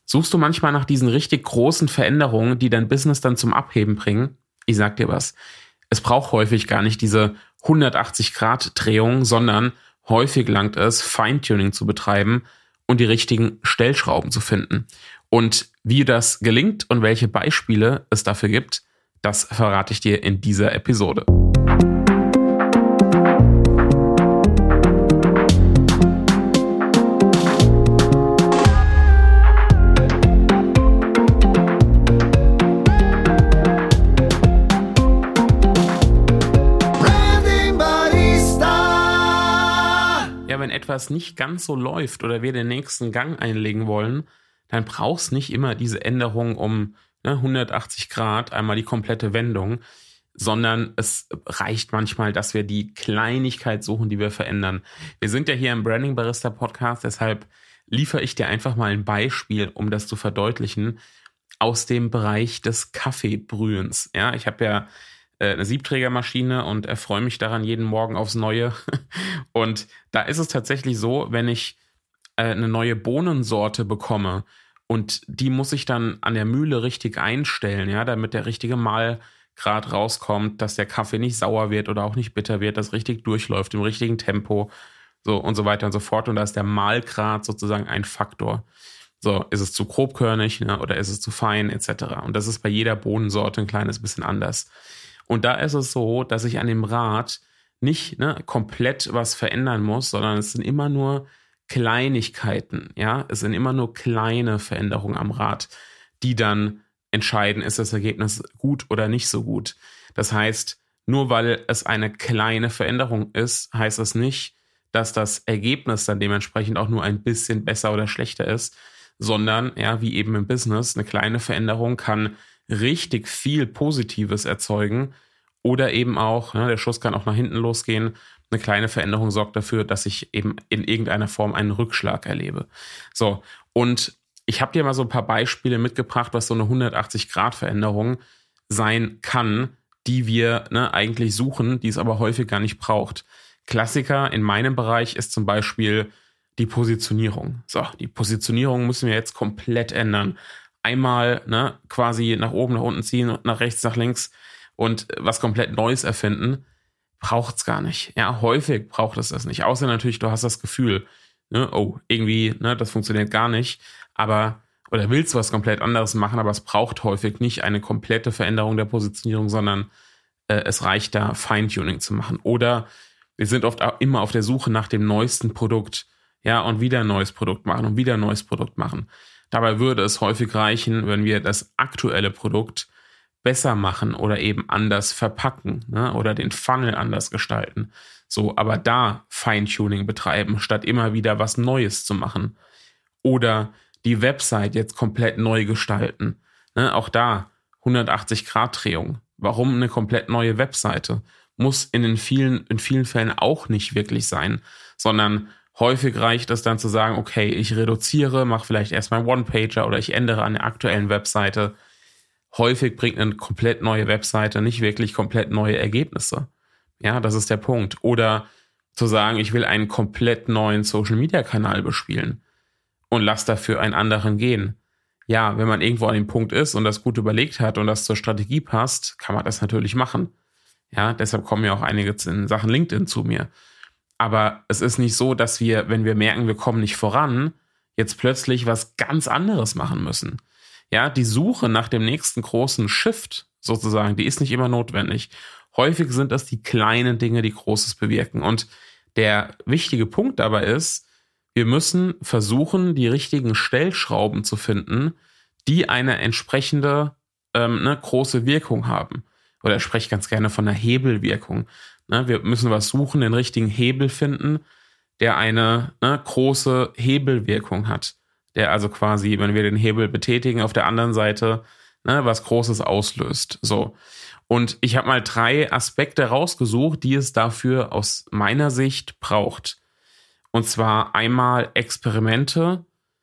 Suchst du manchmal nach diesen richtig großen Veränderungen, die dein Business dann zum Abheben bringen? Ich sag dir was. Es braucht häufig gar nicht diese 180-Grad-Drehung, sondern häufig langt es, Feintuning zu betreiben und die richtigen Stellschrauben zu finden. Und wie das gelingt und welche Beispiele es dafür gibt, das verrate ich dir in dieser Episode. Wenn etwas nicht ganz so läuft oder wir den nächsten Gang einlegen wollen, dann brauchst nicht immer diese Änderung um 180 Grad, einmal die komplette Wendung, sondern es reicht manchmal, dass wir die Kleinigkeit suchen, die wir verändern. Wir sind ja hier im Branding Barista Podcast, deshalb liefere ich dir einfach mal ein Beispiel, um das zu verdeutlichen, aus dem Bereich des Kaffeebrühens. Ja, ich habe ja eine Siebträgermaschine und erfreue mich daran jeden Morgen aufs Neue. Und da ist es tatsächlich so, wenn ich eine neue Bohnensorte bekomme und die muss ich dann an der Mühle richtig einstellen, ja, damit der richtige Mahlgrad rauskommt, dass der Kaffee nicht sauer wird oder auch nicht bitter wird, dass richtig durchläuft im richtigen Tempo, so und so weiter und so fort. Und da ist der Mahlgrad sozusagen ein Faktor. So, ist es zu grobkörnig, ne, oder ist es zu fein etc. Und das ist bei jeder Bohnensorte ein kleines bisschen anders. Und da ist es so, dass ich an dem Rad nicht komplett was verändern muss, sondern es sind immer nur Kleinigkeiten. Ja, es sind immer nur kleine Veränderungen am Rad, die dann entscheiden, ist das Ergebnis gut oder nicht so gut. Das heißt, nur weil es eine kleine Veränderung ist, heißt es nicht, dass das Ergebnis dann dementsprechend auch nur ein bisschen besser oder schlechter ist, sondern, ja, wie eben im Business, eine kleine Veränderung kann richtig viel Positives erzeugen oder eben auch, der Schuss kann auch nach hinten losgehen. Eine kleine Veränderung sorgt dafür, dass ich eben in irgendeiner Form einen Rückschlag erlebe. So, und ich habe dir mal so ein paar Beispiele mitgebracht, was so eine 180-Grad-Veränderung sein kann, die wir eigentlich suchen, die es aber häufig gar nicht braucht. Klassiker in meinem Bereich ist zum Beispiel die Positionierung. So, die Positionierung müssen wir jetzt komplett ändern. Einmal quasi nach oben, nach unten ziehen, nach rechts, nach links und was komplett Neues erfinden, braucht es gar nicht. Ja, häufig braucht es das nicht. Außer natürlich, du hast das Gefühl, irgendwie, das funktioniert gar nicht. Oder willst du was komplett anderes machen, aber es braucht häufig nicht eine komplette Veränderung der Positionierung, sondern es reicht da, Feintuning zu machen. Oder wir sind oft auch immer auf der Suche nach dem neuesten Produkt, ja, und wieder ein neues Produkt machen und wieder ein neues Produkt machen. Dabei würde es häufig reichen, wenn wir das aktuelle Produkt besser machen oder eben anders verpacken, oder den Funnel anders gestalten. So, aber da Feintuning betreiben, statt immer wieder was Neues zu machen. Oder die Website jetzt komplett neu gestalten. Auch da 180-Grad-Drehung. Warum eine komplett neue Webseite? Muss in vielen Fällen auch nicht wirklich sein, sondern häufig reicht es dann zu sagen, okay, ich reduziere, mache vielleicht erstmal einen One-Pager oder ich ändere an der aktuellen Webseite. Häufig bringt eine komplett neue Webseite nicht wirklich komplett neue Ergebnisse. Ja, das ist der Punkt. Oder zu sagen, ich will einen komplett neuen Social-Media-Kanal bespielen und lass dafür einen anderen gehen. Ja, wenn man irgendwo an dem Punkt ist und das gut überlegt hat und das zur Strategie passt, kann man das natürlich machen. Ja, deshalb kommen ja auch einige in Sachen LinkedIn zu mir. Aber es ist nicht so, dass wir, wenn wir merken, wir kommen nicht voran, jetzt plötzlich was ganz anderes machen müssen. Ja, die Suche nach dem nächsten großen Shift sozusagen, die ist nicht immer notwendig. Häufig sind das die kleinen Dinge, die Großes bewirken. Und der wichtige Punkt dabei ist, wir müssen versuchen, die richtigen Stellschrauben zu finden, die eine entsprechende große Wirkung haben. Oder ich spreche ganz gerne von einer Hebelwirkung. Wir müssen was suchen, den richtigen Hebel finden, der eine große Hebelwirkung hat. Der also quasi, wenn wir den Hebel betätigen, auf der anderen Seite was Großes auslöst. So. Und ich habe mal 3 Aspekte rausgesucht, die es dafür aus meiner Sicht braucht. Und zwar einmal Experimente,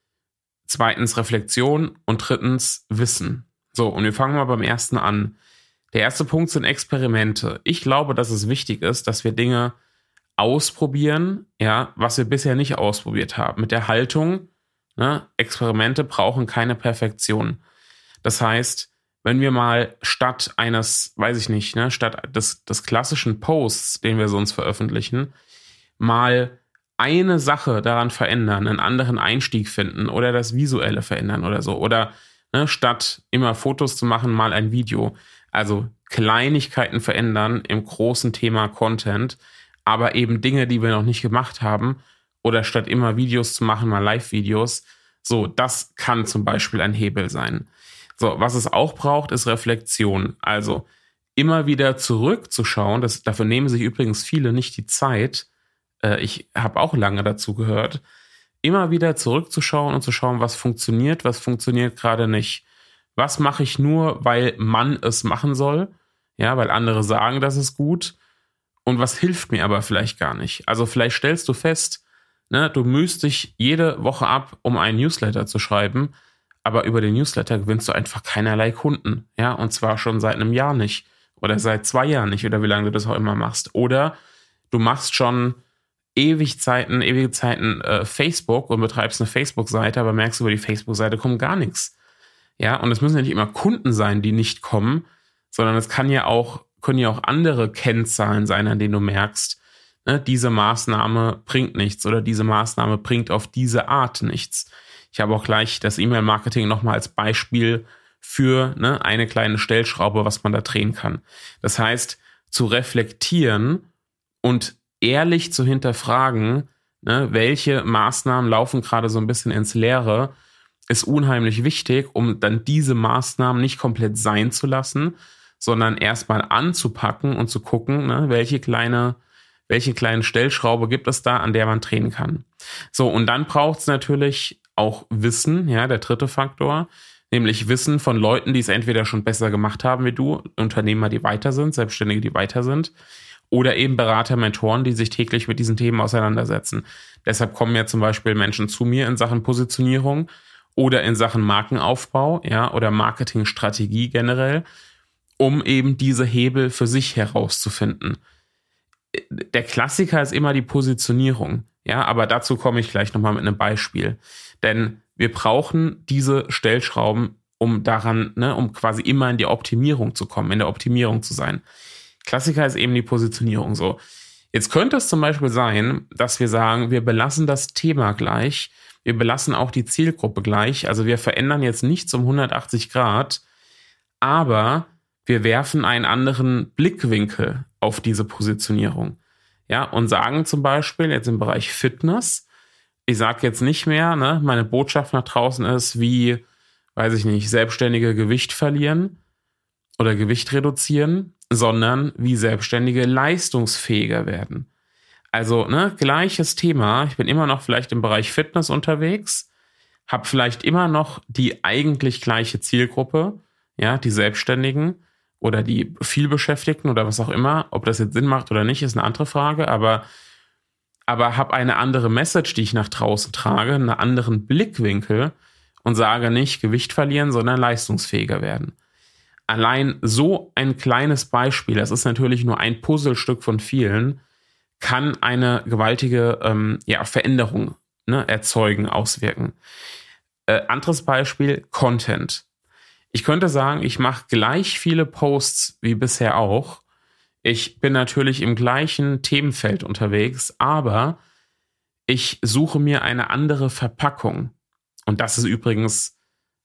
2. Reflexion und 3. Wissen. So, und wir fangen mal beim ersten an. Der erste Punkt sind Experimente. Ich glaube, dass es wichtig ist, dass wir Dinge ausprobieren, ja, was wir bisher nicht ausprobiert haben. Mit der Haltung, Ne? Experimente brauchen keine Perfektion. Das heißt, wenn wir mal statt eines, weiß ich nicht, ne, statt des klassischen Posts, den wir sonst veröffentlichen, mal eine Sache daran verändern, einen anderen Einstieg finden oder das Visuelle verändern oder so. Oder ne, statt immer Fotos zu machen, mal ein Video. Also Kleinigkeiten verändern im großen Thema Content, aber eben Dinge, die wir noch nicht gemacht haben. Oder statt immer Videos zu machen, mal Live-Videos. So, das kann zum Beispiel ein Hebel sein. So, was es auch braucht, ist Reflexion. Also immer wieder zurückzuschauen. Dafür nehmen sich übrigens viele nicht die Zeit. Ich habe auch lange dazu gehört. Immer wieder zurückzuschauen und zu schauen, was funktioniert gerade nicht. Was mache ich nur, weil man es machen soll? Ja, weil andere sagen, das ist gut. Und was hilft mir aber vielleicht gar nicht? Also vielleicht stellst du fest, ne, du mühst dich jede Woche ab, um einen Newsletter zu schreiben, aber über den Newsletter gewinnst du einfach keinerlei Kunden. Ja, und zwar schon seit einem Jahr nicht oder seit 2 Jahren nicht oder wie lange du das auch immer machst. Oder du machst schon ewige Zeiten Facebook und betreibst eine Facebook-Seite, aber merkst, über die Facebook-Seite kommt gar nichts. Ja, und es müssen ja nicht immer Kunden sein, die nicht kommen, sondern es können ja auch andere Kennzahlen sein, an denen du merkst, ne, diese Maßnahme bringt nichts oder diese Maßnahme bringt auf diese Art nichts. Ich habe auch gleich das E-Mail-Marketing nochmal als Beispiel für eine kleine Stellschraube, was man da drehen kann. Das heißt, zu reflektieren und ehrlich zu hinterfragen, ne, welche Maßnahmen laufen gerade so ein bisschen ins Leere, ist unheimlich wichtig, um dann diese Maßnahmen nicht komplett sein zu lassen, sondern erstmal anzupacken und zu gucken, ne, welche kleinen Stellschraube gibt es da, an der man drehen kann. So, und dann braucht es natürlich auch Wissen, ja, der dritte Faktor, nämlich Wissen von Leuten, die es entweder schon besser gemacht haben wie du, Unternehmer, die weiter sind, Selbstständige, die weiter sind, oder eben Berater, Mentoren, die sich täglich mit diesen Themen auseinandersetzen. Deshalb kommen ja zum Beispiel Menschen zu mir in Sachen Positionierung oder in Sachen Markenaufbau, ja, oder Marketingstrategie generell, um eben diese Hebel für sich herauszufinden. Der Klassiker ist immer die Positionierung, ja, aber dazu komme ich gleich nochmal mit einem Beispiel. Denn wir brauchen diese Stellschrauben, um quasi immer in die Optimierung zu kommen, in der Optimierung zu sein. Klassiker ist eben die Positionierung so. Jetzt könnte es zum Beispiel sein, dass wir sagen, wir belassen das Thema gleich, wir belassen auch die Zielgruppe gleich, also wir verändern jetzt nichts um 180 Grad, aber wir werfen einen anderen Blickwinkel auf diese Positionierung. Ja, und sagen zum Beispiel jetzt im Bereich Fitness, ich sage jetzt nicht mehr, ne, meine Botschaft nach draußen ist, wie, weiß ich nicht, Selbstständige Gewicht verlieren oder Gewicht reduzieren, sondern wie Selbstständige leistungsfähiger werden. Also, ne, gleiches Thema. Ich bin immer noch vielleicht im Bereich Fitness unterwegs, habe vielleicht immer noch die eigentlich gleiche Zielgruppe, ja, die Selbstständigen oder die Vielbeschäftigten oder was auch immer. Ob das jetzt Sinn macht oder nicht, ist eine andere Frage, aber habe eine andere Message, die ich nach draußen trage, einen anderen Blickwinkel und sage nicht Gewicht verlieren, sondern leistungsfähiger werden. Allein so ein kleines Beispiel, das ist natürlich nur ein Puzzlestück von vielen, kann eine gewaltige Veränderung erzeugen, auswirken. Anderes Beispiel, Content. Ich könnte sagen, ich mache gleich viele Posts wie bisher auch. Ich bin natürlich im gleichen Themenfeld unterwegs, aber ich suche mir eine andere Verpackung. Und das ist übrigens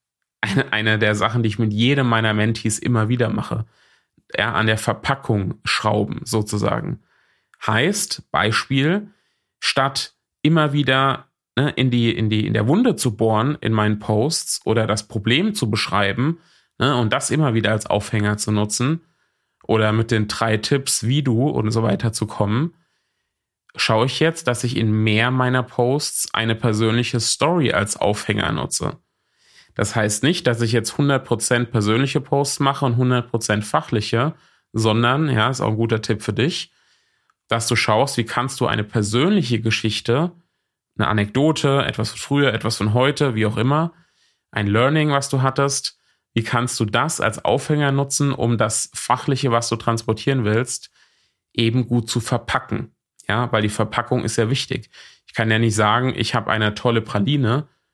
eine der Sachen, die ich mit jedem meiner Mentees immer wieder mache. Ja, an der Verpackung schrauben sozusagen. Heißt, Beispiel, statt immer wieder in der Wunde zu bohren in meinen Posts oder das Problem zu beschreiben und das immer wieder als Aufhänger zu nutzen oder mit den 3 Tipps, wie du und so weiter zu kommen, schaue ich jetzt, dass ich in mehr meiner Posts eine persönliche Story als Aufhänger nutze. Das heißt nicht, dass ich jetzt 100% persönliche Posts mache und 100% fachliche, sondern, ja, ist auch ein guter Tipp für dich, dass du schaust, wie kannst du eine persönliche Geschichte, eine Anekdote, etwas von früher, etwas von heute, wie auch immer, ein Learning, was du hattest, wie kannst du das als Aufhänger nutzen, um das Fachliche, was du transportieren willst, eben gut zu verpacken. Ja, weil die Verpackung ist ja wichtig. Ich kann ja nicht sagen, ich habe eine tolle Praline,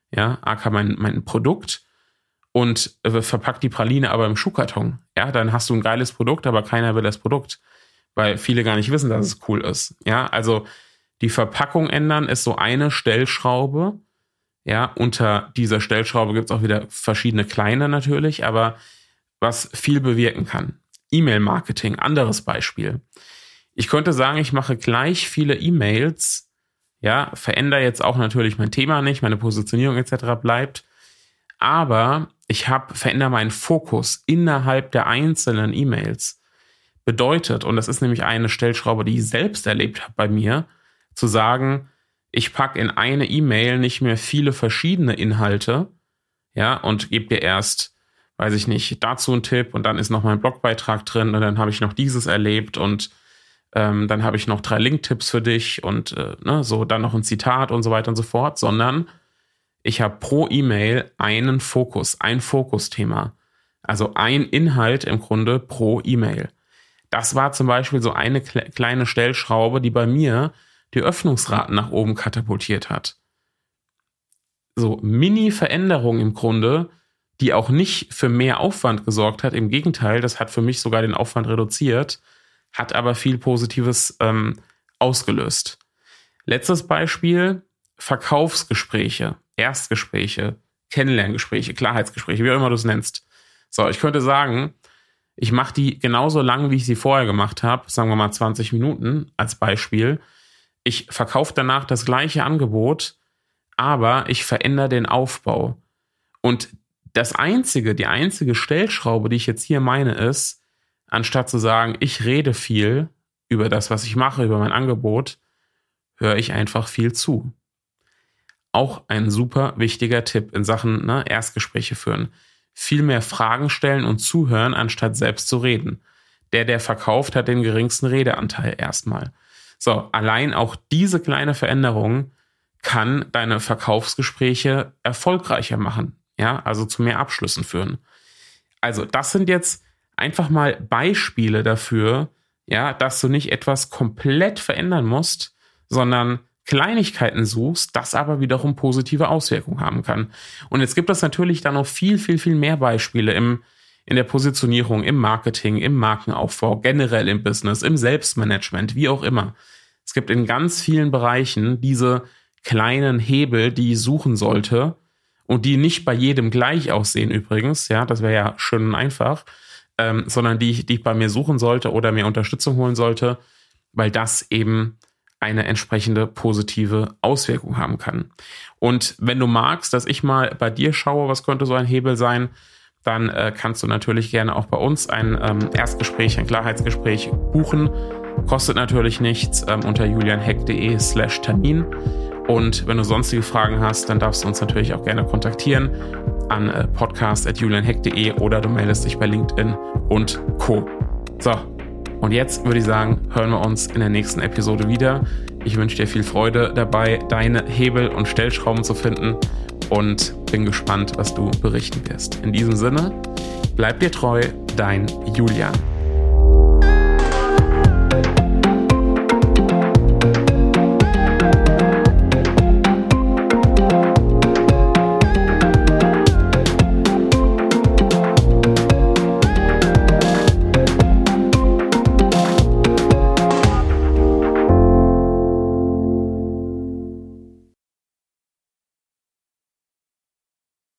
ja, aka mein Produkt, und verpackt die Praline aber im Schuhkarton. Ja, dann hast du ein geiles Produkt, aber keiner will das Produkt, weil viele gar nicht wissen, dass es cool ist. Ja, also die Verpackung ändern ist so eine Stellschraube. Ja, unter dieser Stellschraube gibt es auch wieder verschiedene kleine natürlich, aber was viel bewirken kann. E-Mail-Marketing, anderes Beispiel. Ich könnte sagen, ich mache gleich viele E-Mails, ja, verändere jetzt auch natürlich mein Thema nicht, meine Positionierung etc. bleibt, aber ich verändere meinen Fokus innerhalb der einzelnen E-Mails. Bedeutet, und das ist nämlich eine Stellschraube, die ich selbst erlebt habe bei mir, zu sagen, ich packe in eine E-Mail nicht mehr viele verschiedene Inhalte, ja, und gebe dir erst, weiß ich nicht, dazu einen Tipp und dann ist noch mein Blogbeitrag drin und dann habe ich noch dieses erlebt und dann habe ich noch 3 Link-Tipps für dich und so dann noch ein Zitat und so weiter und so fort, sondern ich habe pro E-Mail einen Fokus, ein Fokusthema. Also ein Inhalt im Grunde pro E-Mail. Das war zum Beispiel so eine kleine Stellschraube, die bei mir die Öffnungsraten nach oben katapultiert hat. So Mini-Veränderung im Grunde, die auch nicht für mehr Aufwand gesorgt hat. Im Gegenteil, das hat für mich sogar den Aufwand reduziert, hat aber viel Positives ausgelöst. Letztes Beispiel, Verkaufsgespräche, Erstgespräche, Kennenlerngespräche, Klarheitsgespräche, wie auch immer du es nennst. So, ich könnte sagen, ich mache die genauso lang, wie ich sie vorher gemacht habe, sagen wir mal 20 Minuten als Beispiel. Ich verkaufe danach das gleiche Angebot, aber ich verändere den Aufbau. Und die einzige Stellschraube, die ich jetzt hier meine, ist, anstatt zu sagen, ich rede viel über das, was ich mache, über mein Angebot, höre ich einfach viel zu. Auch ein super wichtiger Tipp in Sachen Erstgespräche führen. Viel mehr Fragen stellen und zuhören, anstatt selbst zu reden. Der verkauft, hat den geringsten Redeanteil erstmal. So, allein auch diese kleine Veränderung kann deine Verkaufsgespräche erfolgreicher machen. Ja, also zu mehr Abschlüssen führen. Also das sind jetzt einfach mal Beispiele dafür, ja, dass du nicht etwas komplett verändern musst, sondern Kleinigkeiten suchst, das aber wiederum positive Auswirkungen haben kann. Und jetzt gibt es natürlich dann noch viel, viel, viel mehr Beispiele in der Positionierung, im Marketing, im Markenaufbau, generell im Business, im Selbstmanagement, wie auch immer. Es gibt in ganz vielen Bereichen diese kleinen Hebel, die ich suchen sollte und die nicht bei jedem gleich aussehen übrigens, ja, das wäre ja schön und einfach, sondern die ich bei mir suchen sollte oder mir Unterstützung holen sollte, weil das eben eine entsprechende positive Auswirkung haben kann. Und wenn du magst, dass ich mal bei dir schaue, was könnte so ein Hebel sein, dann kannst du natürlich gerne auch bei uns ein Erstgespräch, ein Klarheitsgespräch buchen. Kostet natürlich nichts, unter julianheck.de/Termin. Und wenn du sonstige Fragen hast, dann darfst du uns natürlich auch gerne kontaktieren an podcast@julianheck.de oder du meldest dich bei LinkedIn und Co. So, und jetzt würde ich sagen, hören wir uns in der nächsten Episode wieder. Ich wünsche dir viel Freude dabei, deine Hebel und Stellschrauben zu finden und bin gespannt, was du berichten wirst. In diesem Sinne, bleib dir treu, dein Julian.